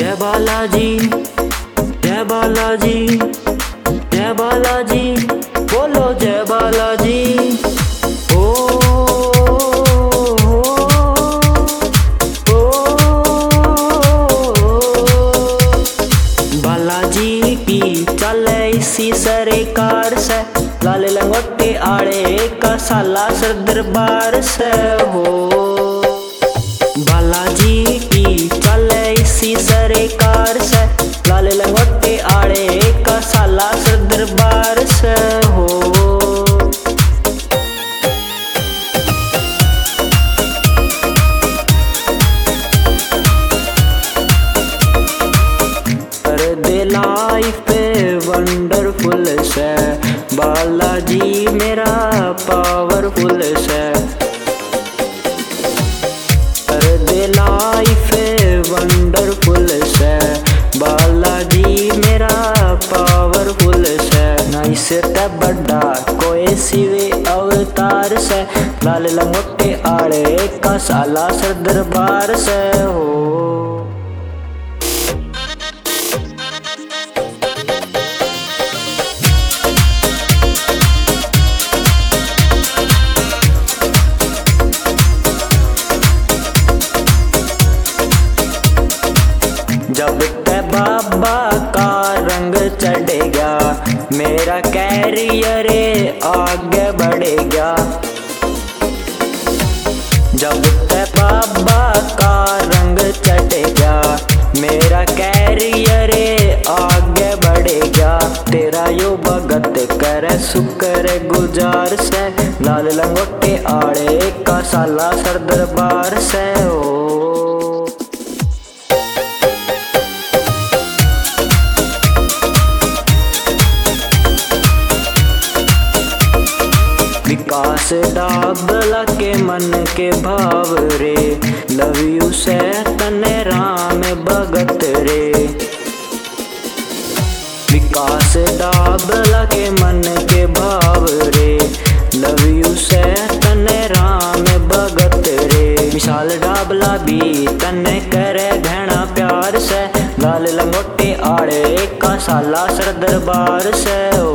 जय बालाजी, जय बालाजी, जय बालाजी, बोलो जय बालाजी। ओ, बालाजी की चले इसी सरकार से, लाल लंगोटे आड़े का साला सर दरबार से हो। बालाजी की चले इसी सरकार से, लाल लंगोटे आड़े का साला सर दरबार से हो। कर दे लाइफ वंडरफुल से, बालाजी मेरा पावरफुल से। कर दे लाइफ वंडरफुल से, बालाजी मेरा पावरफुल से। नहीं से बड़ा कोई सिवे अवतार से, लाल लंगोटे आड़े का साला सर दरबार से हो। जब ते बाबा का रंग चढ़ेगा, मेरा कैरियर आगे बढ़ेगा। जब ते बाबा का रंग चढ़ेगा, मेरा कैरियर आगे बढ़ेगा। तेरा यो भगत करे शुक्र गुजार से, लाल लंगोटे आड़े का साला सर दरबार से हो। विकास डाबला के मन के भाव रे, लव यू से तने राम भगत रे। विकास डाबला के मन के भाव रे, लव यू से तने राम भगत रे। विशाल डाबला भी तने करे घना प्यार से, लाल लंगोटे आड़े का साला सर दरबार से।